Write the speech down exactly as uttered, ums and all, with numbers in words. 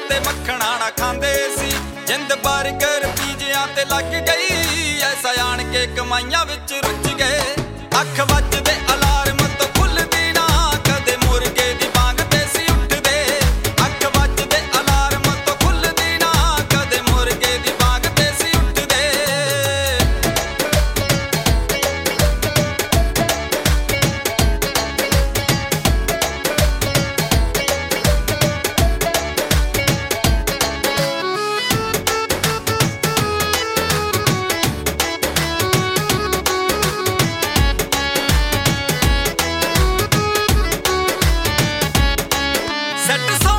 ते मक्खणा ना खांदे सी। जिंद बर्गर पीजिया ते लग गई, ऐसा आण के कमाइयां विच रुझ गए। अख वजदे अलार्म तो खुलदी ना, कदे मुर्गे दी बांग ते सी उठदे। अख वजदे अलार्म तो खुलदी ना, कदे मुर्गे दी बांग ते सी उठदे। सट